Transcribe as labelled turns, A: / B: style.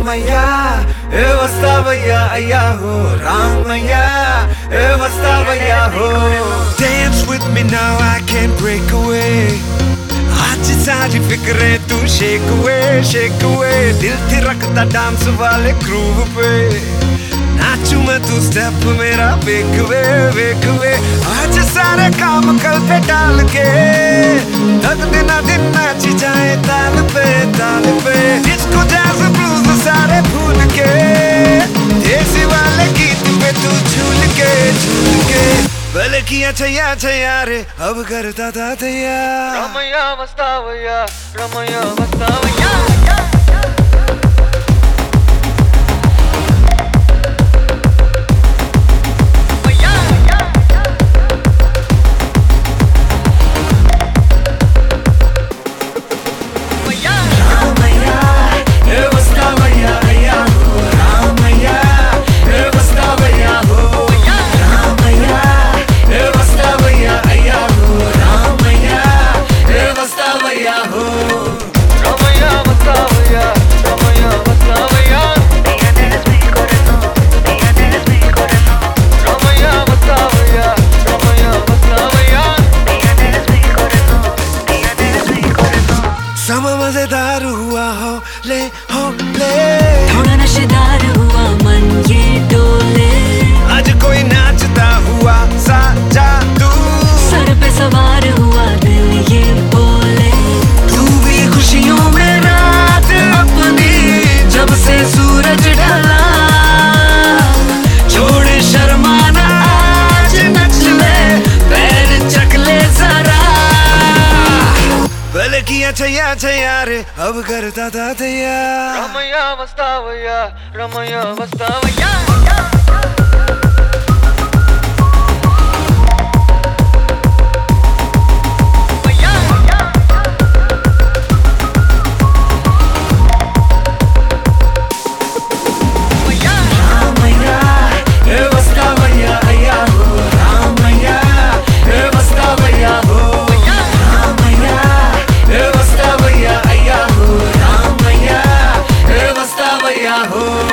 A: Ramaya, Vastavaya, Ayaho, Ramaya, Vastavaya, ho. Dance with me now, I can't break away. आज सारी फिक्रें तू shake away दिल थे रखता डांस वाले ग्रूव पे नाचू मैं तू स्टेप मेरा वेक वे आज सारे काम कल पे डाल के तक दिन नाची जाए ताल पे डिस्को जैज ब्लूज सारे भूल के देसी वाले गीत पे तू झूल के भले किया छैया रे अब करता था तैयार
B: Ramaya Vastavaya
A: समा मजेदार हुआ हो ले
C: थोड़ा नशेदार हुआ मन ये डोले
A: आज कोई नाचता हुआ सा जादू
C: सर पे सवार हुआ दिल ये बोले
A: तू भी खुशियों में रात अपनी जब से सूरज ढला छोड़ शर्माना आज नच ले पैर चक ले जरा भले किया छैया रे अब करता था तैयार
B: Ramaya Vastavaya
A: हो